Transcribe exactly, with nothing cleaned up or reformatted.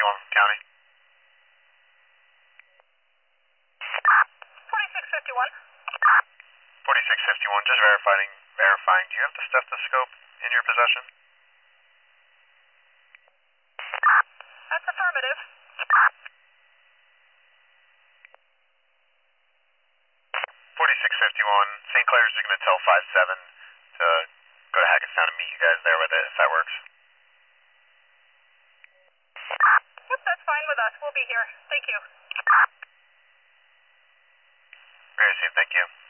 fifty-one from County. forty-six fifty-one. forty-six fifty-one, just verifying, verifying. Do you have the stethoscope in your possession? That's affirmative. forty-six fifty-one, Saint Clair's just going to tell five seven to go to Hackettstown and meet you guys there with it, if that works. Yep, that's fine with us. We'll be here. Thank you. Very soon, thank you.